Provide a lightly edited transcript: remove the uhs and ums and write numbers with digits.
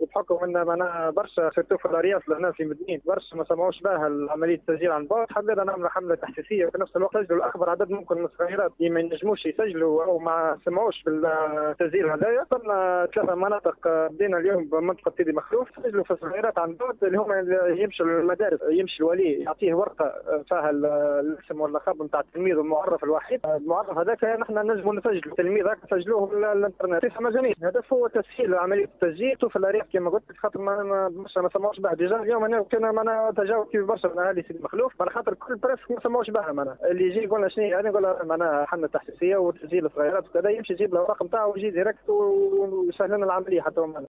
بحكم ان معناها برشا سيرتو في الارياف لهنا في مدنين برشا ما سمعوش بها عمليه التسجيل عن بعد. حبينا نعمل حمله تحسيسيه وفي نفس الوقت سجلوا الاكبر عدد ممكن من الصغيرات اللي ما ينجموش يسجلوا او ما سمعوش بالتسجيل هذايا. صرنا 3 مناطق بدينا اليوم بمنطقه سيدي مخلوف سجلوا في الصغيرات عن بعد اللي هما يمشوا للمدارس، يمشي الولي يعطيه ورقه فيها الاسم واللقب نتاع التلميذ والمعرف الوحيد. المعرف هذاك نحن نجموا نسجلوا التلميذ هذاك نسجلوه بالانترنت صفه مجانيه. الهدف هو تسهيل عمليه التسجيل. شوف الارياف كما قلت خاطر ما سمعوش بها ديجا. اليوم انا كان تجاوب كيف برشا من اهالي سيدي مخلوف على خاطر كل بريس ما سمعوش بها. معناها اللي يجي يقول لنا شنو يعني نقول له معناها حمله تحسيسيه وتسجيل الصغيرات وكذا، يمشي يجيب له الرقم تاعه ويجي ديريكت ويسهل لنا العمليه حتى هو.